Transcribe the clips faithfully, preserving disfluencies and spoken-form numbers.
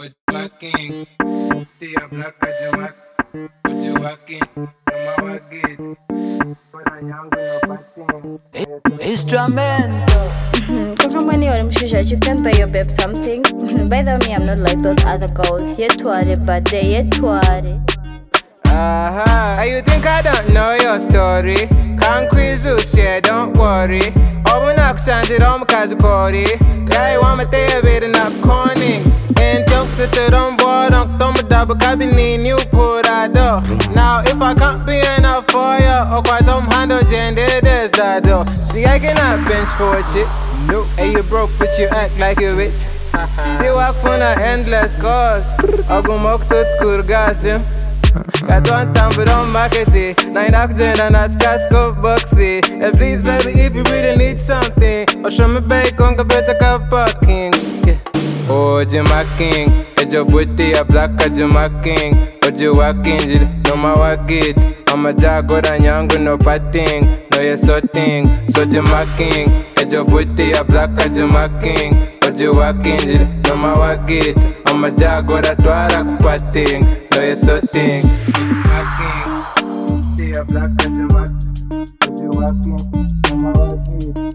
Joaquim, tem a placa de Joaquim, de Joaquim, chamava Guido, Paranhanga no patinho. Instrumento. Come from when you're Mushisha, you can buy your babe something. By the way, I'm not like those other girls. Yet twirly, but they yet twirly. Uh-huh. You think I don't know your story? Can't quiz you, share, don't worry. Open up, shanty, don't cause cordy. Guy, want me there, better not corning. And jokes that they don't board on Tom double cabinet, you put out door. Now, if I can't be enough for you, or quite some handle, gender, there's that door. See, I cannot bench for a chick. No, hey, you broke, but you act like a rich. They walk for an endless cause. I go mock to Kurgasim. Got one time but don't market it. Nine oxygen and a casco boxy. And please baby if you really need something, or show me back on the better car parking. Yeah. Oh Jima King, it's your booty a black Jima King. Oh Joaquin, no my wakit. I'm a jago and young no patting. No you so thing. So Jima King, it's your booty a black Jima King. Oh Joaquin, no my wakit. I'm a jago that twara kupating. No you so thing. Jima King, see a black Jima. Oh Joaquin, no my wakit.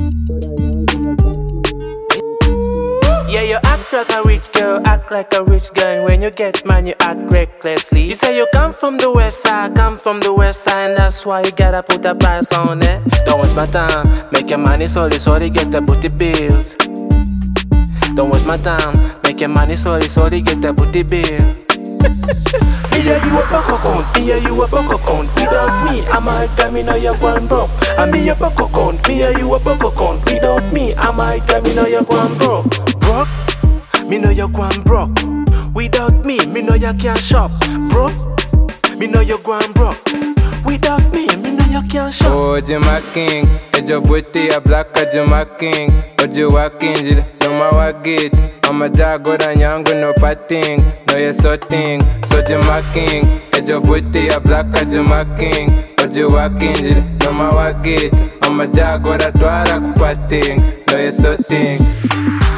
Yeah, you act like a rich girl, act like a rich girl. And when you get man, you act recklessly. You say you come from the west side, come from the west side, and that's why you gotta put a price on it. Don't waste my time, make your money slowly, slowly get the booty bills. Don't waste my time, make your money slowly, slowly get the booty bills. Me yeah you a buck account, me yeah you a buck account. Without me, I might get me know you're going broke. And me a buck account, me yeah you a buck account. Without me, I might get me know you're going broke. Broke, me know you're going broke. Without me, me know you can't shop. Broke, me know you're going broke. Without me, me know you can't shop. Oh Jima King, it's your booty a black Jima King. Oh Joaquin, no my wakit. I'm a jago and young no patting. No you so thing. So Jima King, it's your booty a black Jima King. Oh Joaquin, no my wakit. I'm a jago that twara kupating. No you so thing.